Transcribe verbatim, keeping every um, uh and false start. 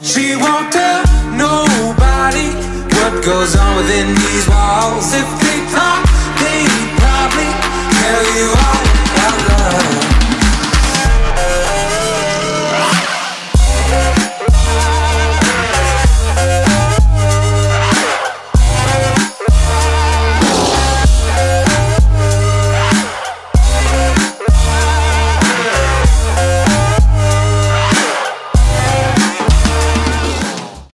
She won't tell nobody what goes on within these walls. If they talk